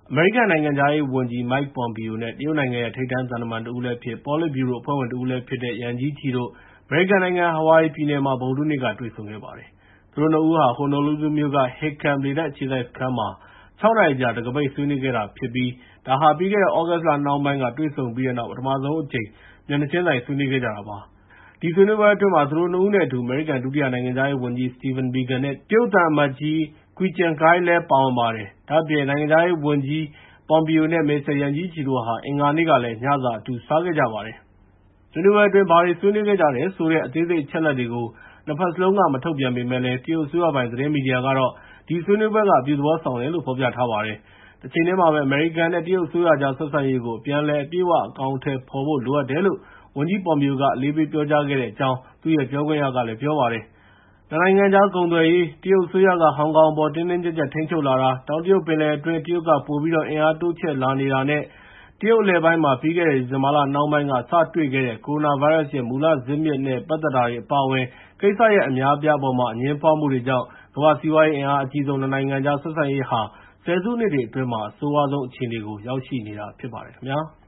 အမေရိကန်နိုင်ငံခြားရေးဝန်ကြီး Mike Pompeo နဲ့ တရုတ်နိုင်ငံရဲ့ ထိပ်တန်းသံတမန်တဦးလည်းဖြစ် ပေါ်လစ်ဗျူရိုအဖွဲ့ဝင်တဦးလည်းဖြစ်တဲ့ Yang Jiechi တို့ အမေရိကန်နိုင်ငံ Hawaii ပြည်နယ်မှာ ဗုဒ္ဓဟူးနေ့က တွေ့ဆုံခဲ့ပါတယ်။ သူတို့ ၂ ဦးဟာ Honolulu မြို့က Hickam လေတပ်အခြေစိုက်စခန်းမှာ ၆ နာရီကြာ တံခါးပိတ်ဆွေးနွေးခဲ့တာဖြစ်ပြီး ဒါဟာ ပြီးခဲ့တဲ့ သြဂုတ်လနှောင်းပိုင်းက တွေ့ဆုံပြီးတဲ့နောက် ပထမဆုံးအကြိမ် မျက်နှာချင်းဆိုင် ဆွေးနွေးခဲ့ကြတာပါ။ ဒီဆွေးနွေးပွဲအတွင်း သူတို့ ၂ ဦးနဲ့အတူ အမေရိကန် ဒုတိယနိုင်ငံခြားရေးဝန်ကြီး Stephen Biegun နဲ့ တရုတ်သံအမတ်ကြီး Qi Zhengkai လည်း ပါဝင်ပါတယ်။ ဒါ့အပြင် နိုင်ငံခြားရေးဝန်ကြီး Pompeo နဲ့ မစ္စတာ Yang Jiechi တို့ဟာ အင်္ဂါနေ့ကလည်း ညစာ အတူစားခဲ့ကြပါတယ်။ ဆွေးနွေးပွဲအတွင်း ဘာတွေဆွေးနွေးခဲ့ကြတယ်ဆိုတဲ့ အသေးစိတ်အချက်အလက်တွေကို နှစ်ဘက်စလုံးက မထုတ်ပြန်ပေမယ့်လည်း တရုတ်အစိုးရပိုင် သတင်းမီဒီယာကတော့ ဒီဆွေးနွေးပွဲက အပြုသဘောဆောင်တယ်လို့ ဖော်ပြထားပါတယ်။ တချိန်တည်းမှာပဲ အမေရိကန်နဲ့ တရုတ်အစိုးရကြား ဆက်ဆံရေးကို အပြန်အလှန် အပြည့်အဝ အကောင်အထည်ဖော်ဖို့ လိုအပ်တယ်လို့ ဝန်ကြီး Pompeo က အလေးပေးပြောကြားခဲ့တဲ့အကြောင်း သူ့ရဲ့ပြောခွင့်ရက ပြောပါတယ်။ နှစ်နိုင်ငံကြား ကုန်သွယ်ရေး၊ တရုတ်အစိုးရက ဟောင်ကောင်အပေါ် တင်းတင်းကျပ်ကျပ် ထိန်းချုပ်လာတာ၊ တောင်တရုတ်ပင်လယ်အတွင်း တရုတ်က ပိုပြီးတော့ အင်အားတိုးချဲ့လာနေတာနဲ့ တရုတ်အလယ်ပိုင်းမှာ ပြီးခဲ့တဲ့ ဒီဇင်ဘာလနှောင်းပိုင်းက စတွေ့ခဲ့တဲ့ ကိုရိုနာဗိုင်းရပ်စ်ရဲ့ မူလဇစ်မြစ်နဲ့ ပတ်သက်တာတွေ အပါအဝင် ကိစ္စရပ်အများအပြားအပေါ်မှာ အငြင်းပွားမှုတွေကြောင့် ကမ္ဘာ့စီးပွားရေးအင်အားအကြီးဆုံး နှစ်နိုင်ငံကြား ဆက်ဆံရေးဟာ ဆယ်စုနှစ်တွေအတွင်း အဆိုးရွားဆုံးအခြေအနေကို ရောက်ရှိနေတာ ဖြစ်ပါတယ်ခင်ဗျာ။